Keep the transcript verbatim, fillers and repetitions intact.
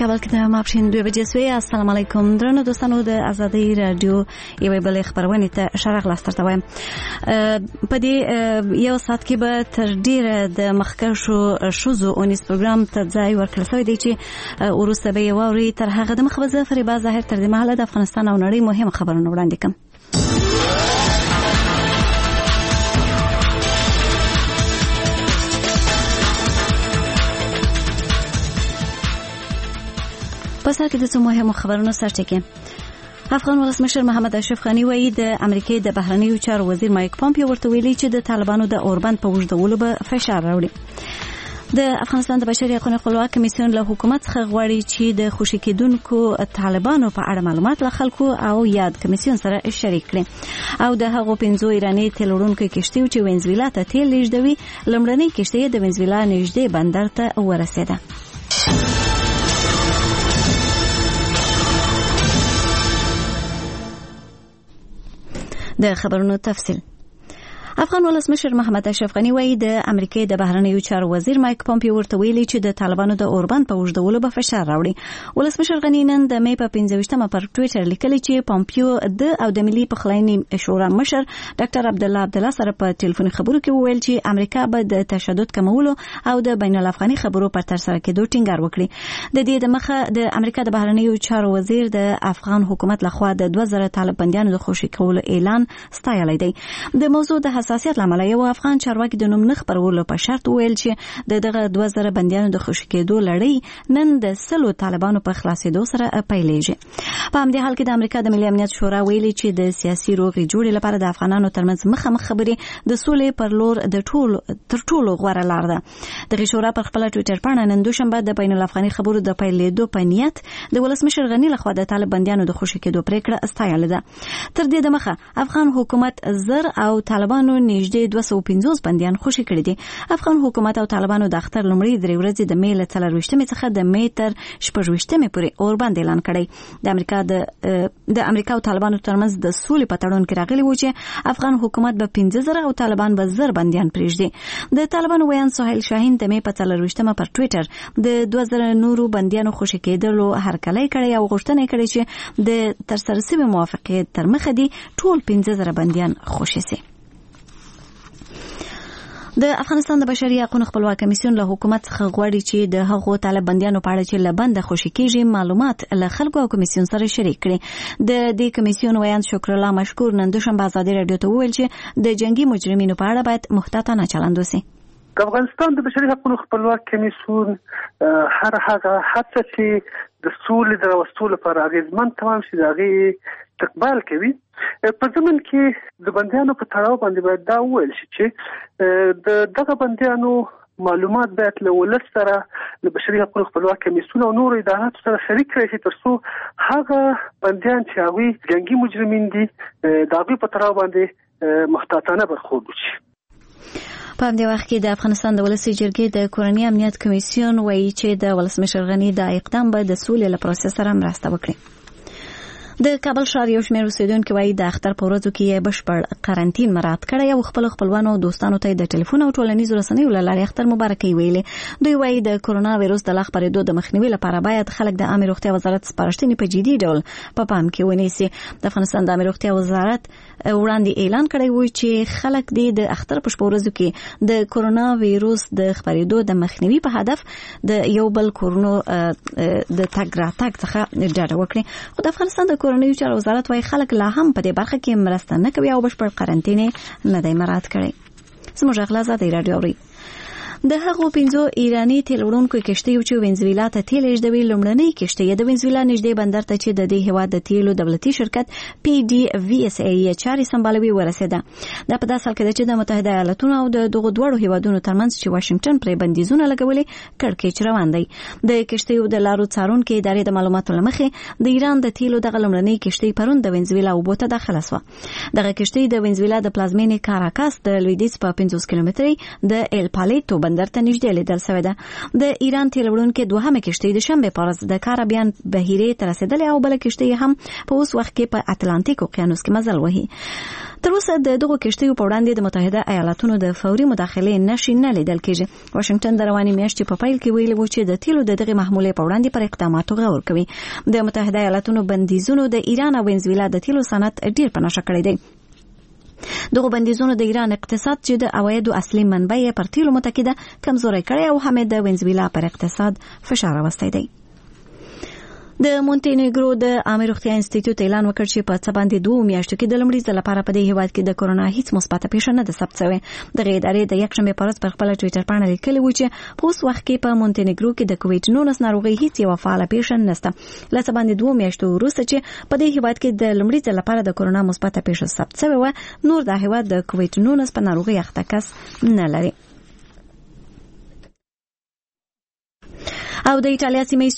کابل کې د ماپښین دوه بجې سوې. السلام علیکم درنو دوستانو، د ازادي رادیو یوې بلې خبرونه ته اشاره غلاستر ته وایم. په دې یو ساعت کې به تر ډیره د مخکښو شوزو اونیس پروګرام ته ځای ورکړل شوی دی چې وروسته به یې واوري. تر هغه د مخه زه فریبا ظاهر تر دې مهاله د افغانستان او نړۍ مهم خبرونه وړاندې کوم. په سر کې د څو مهمو خبرونو سرټکی. افغان ولسمشر محمد اشرف غنی وایي د امریکای د بهرنیو چارو وزیر مایک پامپیو ورته ویلي چې د طالبانو د اوربند په وژدولو به فشار راوړي. د افغانستان د بشري حقوقو خپلواک کمیسیون له حکومت څخه غواړي چې د خوشي کېدونکو طالبانو په اړه معلومات له خلکو او یاد کمیسیون سره شریک کړي. او د هغو پنځو ایراني تیل وړونکو کشتیو چې وینزویلا ته تیل لیږدوي، لومړنۍ کشتۍ د وینزویلا نږدې بندر ته ورسېده. د خبرونو تفصیل. افغان ولسمشر محمد اشرف غنی وایي د امریکای د بهرنیو چارو وزیر مایک پامپیو ورته ویلي چې د طالبانو د اوربند په وژدولو به فشار راوړي. ولسمشر غنی نن د مې په پنځه ویشتمه پر ټویټر لیکلي چې پامپیو د او د ملي پخلاینې شورا مشر ډاکټر عبدالله عبدالله سره په ټلیفوني خبرو کې وویل چې امریکا به د تشدد کمولو او د بین الافغاني خبرو پر تر سره کېدو ټینګار وکړي. د دې د مخه د امریکا د بهرنیو چارو وزیر د افغان حکومت لخوا د دوه زره طالب بندیانو د خوشي کولو اعلان ستایلی دی. د موضوع د حساسیت لامل یو افغان چارواکي د نوم نه خبرولو په شرط ویل چې د دغه دوه زره بندیانو د خوشي کېدو لړۍ نن د سلو طالبانو په خلاصېدو سره پیلېږي. په همدې حال کې د امریکا د ملي امنیت شورا ویلي چې د سیاسي روغې جوړې لپاره د افغانانو ترمنځ مخامخ خبرې د سولې پر لور د ټولو تر ټولو غوره لار ده. دغه شورا پر خپل ټویټر باندې نن دوشنبه د بین الافغاني خبرو د پیلېدو په نیت د ولسمشر غنی لخوا د طالب بندیانو د خوشي کېدو پریکړه استایله ده. تر دې د مخه افغان حکومت زر او طالبانو نږدې دوه سوه او پنځوس بندیان خوشي کړي دي. افغان حکومت او طالبانو د اختر لومړۍ درې ورځې د مې له څلرویشتمې څخه د مې تر شپږویشتمې پورې اوربند اعلان کړی. د امریکا د د امریکا او طالبانو ترمنځ د سولې په تړون کې راغلی و چې افغان حکومت به پنځه زره او طالبان به زر بندیان پرېږدي. د طالبانو ویان سهیل شاهین د مې په څلرویشتمه پر ټویټر د دوه زره نورو بندیانو خوشي کېدلو هرکلی کړی او غوښتنه کړې چې د ترسره شوي موافقې تر مخه دي ټول پنځه زره بندیان خوشي شي. د افغانستان د بشري حقوقو خپلواک کمیسیون له حکومت څخه غواړي چې د هغو طالب بندیانو په اړه چې له بنده خوشي کېږي معلومات له خلکو او کمیسیون سره شریک کړي. د دې کمیسیون ویاند شکر الله مشکور نن دوشنبه ازادي رادیو ته وویل چې د جنگي مجرمینو په اړه باید محتاطانه چلند وشي. د افغانستان د بشري حقوقو خپلواک کمیسیون هر هغه هڅه چې د سولې د راوستلو لپاره اغېزمن تمام شي د هغې استقبال کوي. په ضمن کې د بندیانو په تړاو باندې باید دا وویل شي چې د دغه بندیانو معلومات باید له ولس سره د بشري حقوقو خپلواک کمیسیون او نورو اداراتو سره شریک کړي چې ترڅو هغه بندیان چې هغوی جنګي مجرمین دي د هغوی په تړاو باندې محتاطانه برخورد وشي. په همدې وخت کې د افغانستان د ولسي جرګې د کورني امنیت کمیسیون وایي چې د ولسمشر غنی د اقدام به د سولې له پروسې سره مرسته وکړي. د کابل ښار یو شمېر اوسېدونکي وایي د اختر په ورځو کې یې بشپړ قرنطین مراعات کړی او خپل خپلوانو او دوستانو ته د ټلیفون او ټولنیزو رسنیو له لارې اختر مبارکۍ ویلې. دوی وایي د کورونا وایروس د لا خپرېدو د مخنیوي لپاره باید خلک د عامه روغتیا وزارت سپارښتنې په جدي ډول په پام کې ونیسي. د افغانستان د عامه روغتیا وزارت وړاندې اعلان کړی و چې خلک دې د اختر په شپو ورځو کې د کورونا وایروس د خپرېدو د مخنیوي په هدف د یو بل کورونو د تګ راتګ څخه ډډه وکړي. خو د افغانستان د کورنیو چارو وزارت وايي خلک لا هم په دې برخه کې مرسته نه کوي او بشپړ قرنطینه نه دی مراعات کړی. زموږ غلا ازادي رادیو اوري. د هغو پنځو ایرانی تیل وړونکو کشتیو چې وینزویلا ته تیل لیږدوي، لومړنۍ کشتۍ د وینزویلا نږدې بندر ته چې د دې هېواد د تیلو دولتي شرکت پی ډي وی اس ای چارې سمبالوي ورسېده. دا په داسې حال کې ده چې د متحده ایالاتونو او د دغو دواړو هېوادونو ترمنځ چې واشنګټن پرې بندیزونه لګولي کړکېچ روان دی. د کشتیو د لارو څارونکې ادارې د معلوماتو له مخې د ایران د تیلو دغه لومړنۍ کشتۍ پرون د وینزویلا اوبو ته داخله شوه. دغه کشتۍ د وینزویلا د پلازمینې کاراکاس د لویدیځ په پنځوس کیلومترۍ د ایل پالیټو بندر ته نږدې لیدل شوې ده. د ایران تیل وړونکې دوهمه کشتۍ د شنبه په ورځ د کارابین بحیرې ته رسیدلې او بل کشتۍ هم په اوس وخت کې په اتلانتیک اقیانوس کې مزل وهي. تر اوسه د دغو کشتیو په وړاندې د متحده ایالاتونو د فوري مداخلې نشي نه لیدل کېږي. واشنگټن د رواني میاشتې په پیل کې ویلي و چې د تیلو د دغه محمولې په وړاندې پر اقداماتو غور کوي. د متحده ایالاتونو بندیزونو د ایران او وینزویلا د تیلو صنعت ډیر په نښه کړی دی. دغه بندیزونو د ایران اقتصاد چې د عوایدو اصلي منبع یې پر تیلو متکي ده کمزوری کړی او هم د وینزویلا پر اقتصاد فشار راوستی دی. د مونټینیګرو د عامه روغتیا انسټیټیوټ اعلان وکړ چې په څه باندې دوه میاشتو کې د لومړي ځل لپاره په دې هیواد کې د کورونا هیڅ مثبته پیښه نه ده ثبت شوې. دغه ادارې د یکشنبه په ورځ په خپل ټوئیټر باندې لیکلي و چې په اوس وخت کې په مونټینیګرو کې د کووډ نولس ناروغي هیڅ یو فعاله پیښه نشته. له څه باندې دوه میاشتو وروسته چې په دې هیواد کې د لومړي ځل لپاره د کورونا مثبته پیښه ثبت شوې و، نور د هیواد د کووډ نولس په ناروغي اخته کس نه لري. او د ایټالیا سیمه